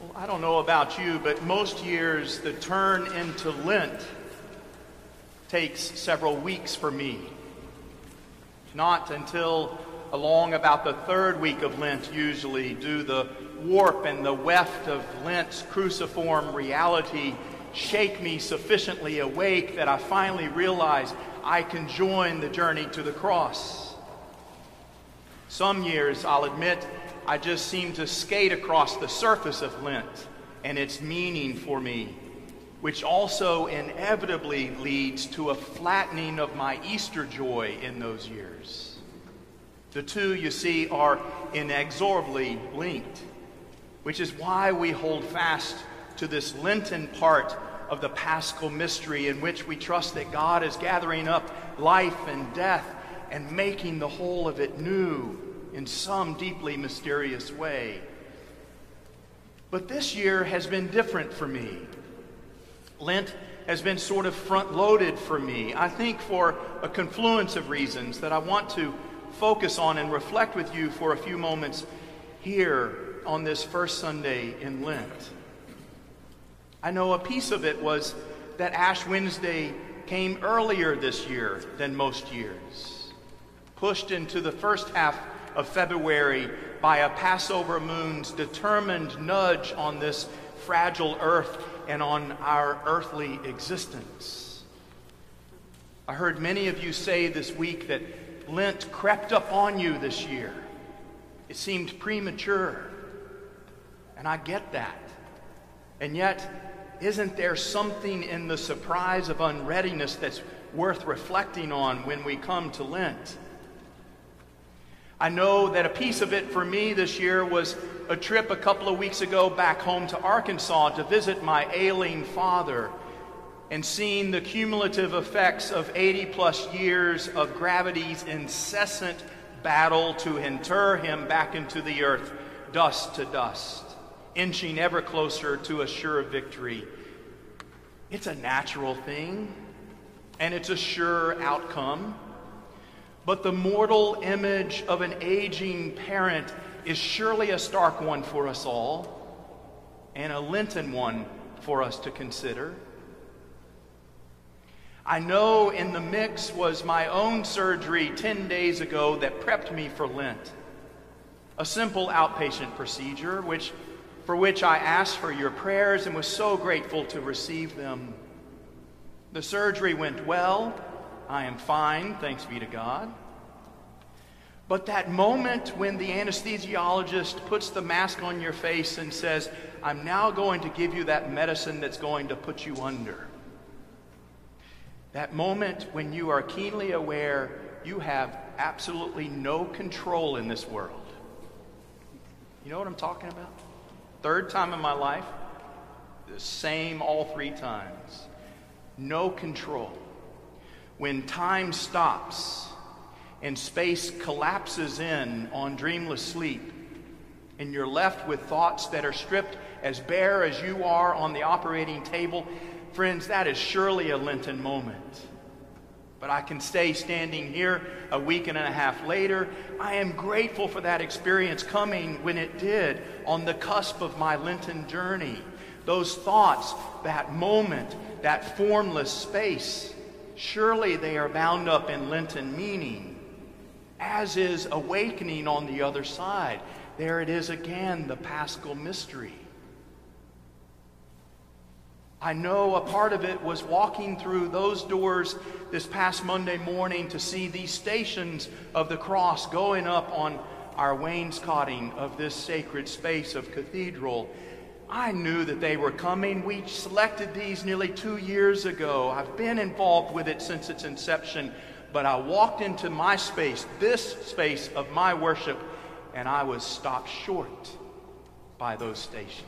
I don't know about you, but most years the turn into Lent takes several weeks for me. Not until along about the third week of Lent usually do the warp and the weft of Lent's cruciform reality shake me sufficiently awake that I finally realize I can join the journey to the cross. Some years, I'll admit, I just seem to skate across the surface of Lent and its meaning for me, which also inevitably leads to a flattening of my Easter joy in those years. The two, you see, are inexorably linked, which is why we hold fast to this Lenten part of the Paschal mystery in which we trust that God is gathering up life and death and making the whole of it new in some deeply mysterious way. But this year has been different for me. Lent has been sort of front-loaded for me, I think for a confluence of reasons that I want to focus on and reflect with you for a few moments here on this first Sunday in Lent. I know a piece of it was that Ash Wednesday came earlier this year than most years, pushed into the first half of February by a Passover moon's determined nudge on this fragile earth and on our earthly existence. I heard many of you say this week that Lent crept up on you this year. It seemed premature, and I get that. And yet, isn't there something in the surprise of unreadiness that's worth reflecting on when we come to Lent? I know that a piece of it for me this year was a trip a couple of weeks ago back home to Arkansas to visit my ailing father and seeing the cumulative effects of 80-plus years of gravity's incessant battle to inter him back into the earth, dust to dust, inching ever closer to a sure victory. It's a natural thing, and it's a sure outcome. But the mortal image of an aging parent is surely a stark one for us all, and a Lenten one for us to consider. I know in the mix was my own surgery 10 days ago that prepped me for Lent. A simple outpatient procedure for which I asked for your prayers and was so grateful to receive them. The surgery went well. I am fine, thanks be to God. But that moment when the anesthesiologist puts the mask on your face and says, I'm now going to give you that medicine that's going to put you under. That moment when you are keenly aware you have absolutely no control in this world. You know what I'm talking about? Third time in my life, the same all three times. No control. When time stops and space collapses in on dreamless sleep, and you're left with thoughts that are stripped as bare as you are on the operating table, friends, that is surely a Lenten moment. But I can stay standing here a week and a half later. I am grateful for that experience coming when it did on the cusp of my Lenten journey. Those thoughts, that moment, that formless space, surely they are bound up in Lenten meaning, as is awakening on the other side. There it is again, the Paschal mystery. I know a part of it was walking through those doors this past Monday morning to see these stations of the cross going up on our wainscoting of this sacred space of cathedral. I knew that they were coming. We selected these nearly 2 years ago. I've been involved with it since its inception, but I walked into my space, this space of my worship, and I was stopped short by those stations.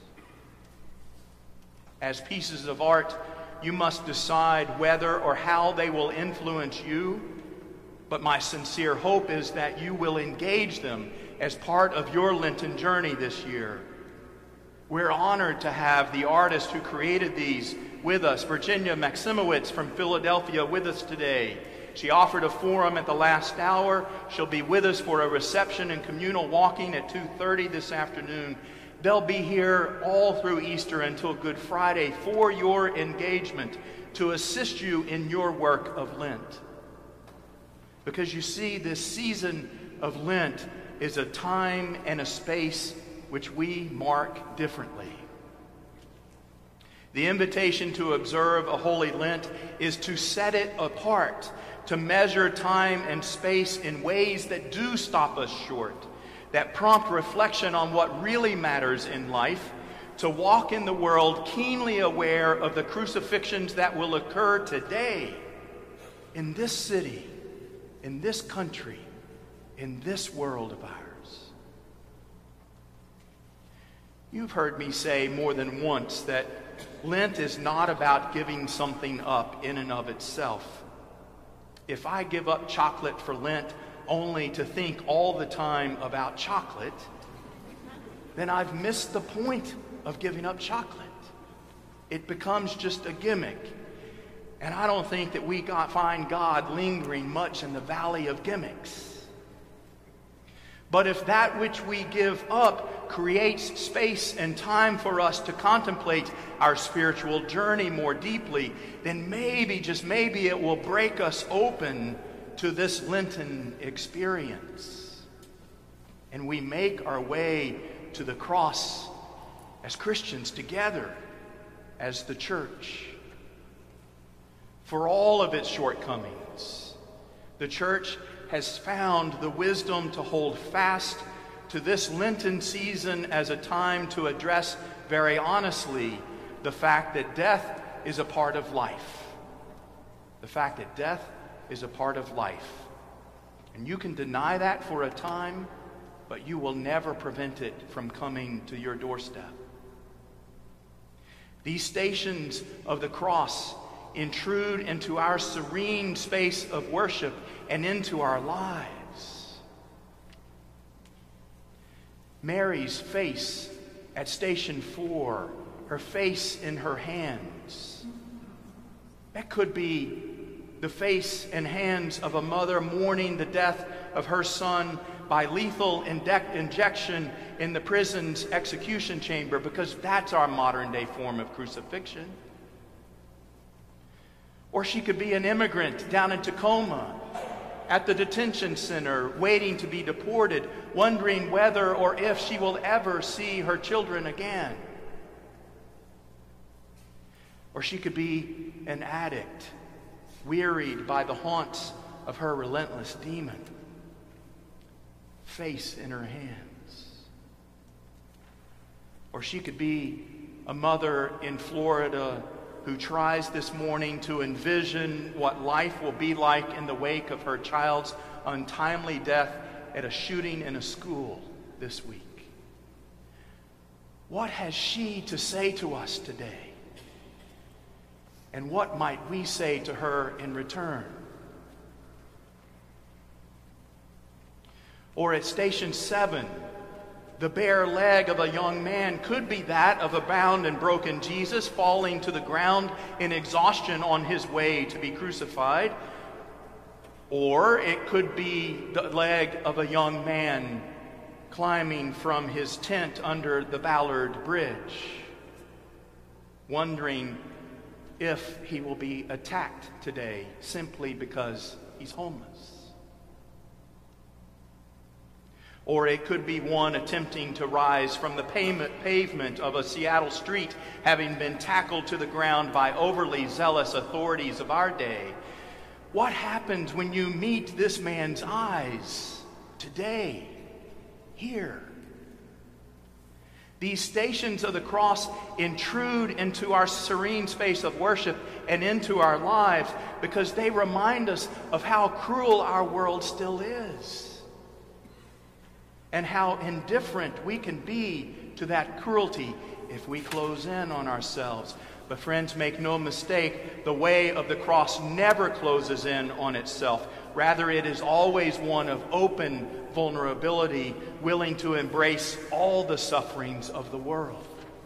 As pieces of art, you must decide whether or how they will influence you, but my sincere hope is that you will engage them as part of your Lenten journey this year. We're honored to have the artist who created these with us, Virginia Maximowitz from Philadelphia, with us today. She offered a forum at the last hour. She'll be with us for a reception and communal walking at 2:30 this afternoon. They'll be here all through Easter until Good Friday for your engagement to assist you in your work of Lent. Because you see, this season of Lent is a time and a space which we mark differently. The invitation to observe a Holy Lent is to set it apart, to measure time and space in ways that do stop us short, that prompt reflection on what really matters in life, to walk in the world keenly aware of the crucifixions that will occur today in this city, in this country, in this world of ours. You've heard me say more than once that Lent is not about giving something up in and of itself. If I give up chocolate for Lent only to think all the time about chocolate, then I've missed the point of giving up chocolate. It becomes just a gimmick. And I don't think that we find God lingering much in the valley of gimmicks. But if that which we give up creates space and time for us to contemplate our spiritual journey more deeply, then maybe, just maybe, it will break us open to this Lenten experience. And we make our way to the cross as Christians together, as the church. For all of its shortcomings, the church has found the wisdom to hold fast to this Lenten season as a time to address very honestly the fact that death is a part of life. The fact that death is a part of life. And you can deny that for a time, but you will never prevent it from coming to your doorstep. These stations of the cross intrude into our serene space of worship and into our lives. Mary's face at Station 4, her face in her hands, that could be the face and hands of a mother mourning the death of her son by lethal injection in the prison's execution chamber, because that's our modern-day form of crucifixion. Or she could be an immigrant down in Tacoma at the detention center, waiting to be deported, wondering whether or if she will ever see her children again. Or she could be an addict, wearied by the haunts of her relentless demon, face in her hands. Or she could be a mother in Florida who tries this morning to envision what life will be like in the wake of her child's untimely death at a shooting in a school this week. What has she to say to us today? And what might we say to her in return? Or at Station 7, the bare leg of a young man could be that of a bound and broken Jesus falling to the ground in exhaustion on his way to be crucified. Or it could be the leg of a young man climbing from his tent under the Ballard Bridge, wondering if he will be attacked today simply because he's homeless. Or it could be one attempting to rise from the pavement of a Seattle street, having been tackled to the ground by overly zealous authorities of our day. What happens when you meet this man's eyes today, here? These stations of the cross intrude into our serene space of worship and into our lives because they remind us of how cruel our world still is, and how indifferent we can be to that cruelty if we close in on ourselves. But friends, make no mistake, the way of the cross never closes in on itself. Rather, it is always one of open vulnerability, willing to embrace all the sufferings of the world.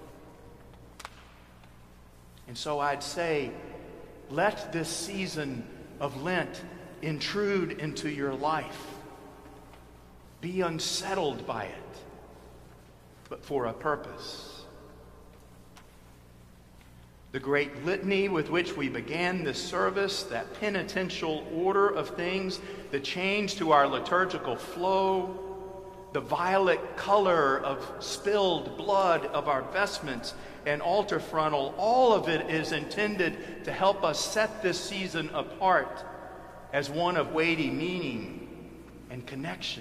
And so I'd say, let this season of Lent intrude into your life. Be unsettled by it. but for a purpose. The great litany with which we began this service, that penitential order of things, the change to our liturgical flow, the violet color of spilled blood of our vestments and altar frontal, all of it is intended to help us set this season apart as one of weighty meaning and connection.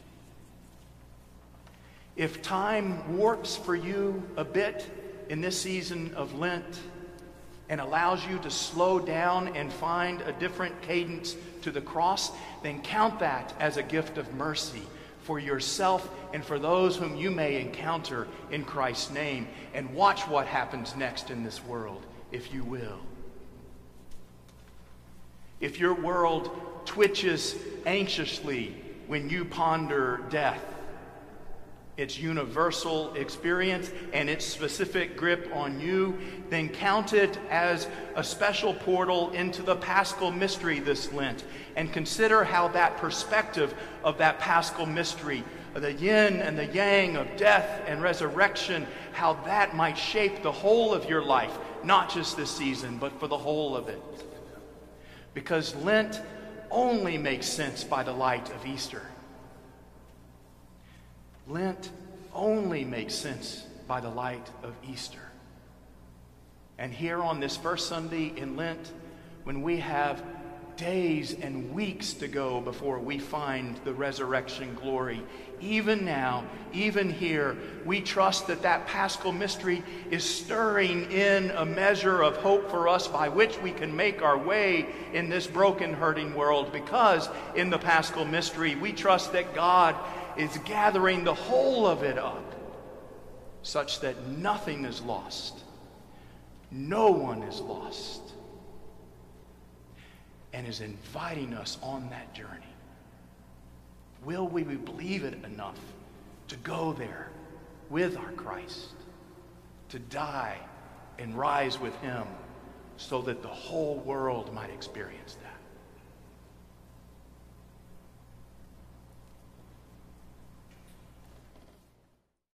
If time warps for you a bit in this season of Lent and allows you to slow down and find a different cadence to the cross, then count that as a gift of mercy for yourself and for those whom you may encounter in Christ's name. And watch what happens next in this world, if you will. If your world twitches anxiously when you ponder death, its universal experience and its specific grip on you, then count it as a special portal into the Paschal mystery this Lent, and consider how that perspective of that Paschal mystery, the yin and the yang of death and resurrection, how that might shape the whole of your life, not just this season, but for the whole of it. Because Lent only makes sense by the light of Easter. Lent only makes sense by the light of Easter. And here on this first Sunday in Lent, when we have days and weeks to go before we find the resurrection glory, even now, even here, we trust that that Paschal mystery is stirring in a measure of hope for us by which we can make our way in this broken, hurting world. Because in the Paschal mystery, we trust that God is gathering the whole of it up such that nothing is lost. No one is lost. And is inviting us on that journey. Will we believe it enough to go there with our Christ, to die and rise with him so that the whole world might experience that?